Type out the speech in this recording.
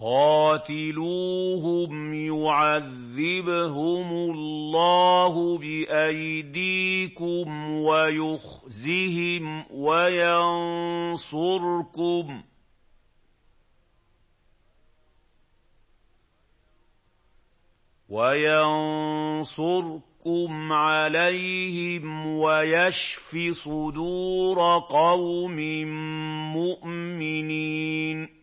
قَاتِلُوهُمْ يُعَذِّبْهُمُ اللَّهُ بِأَيْدِيكُمْ وَيُخْزِهِمْ وَيَنصُرْكُمْ عَلَيْهِمْ وَيَشْفِ صُدُورَ قَوْمٍ مُّؤْمِنِينَ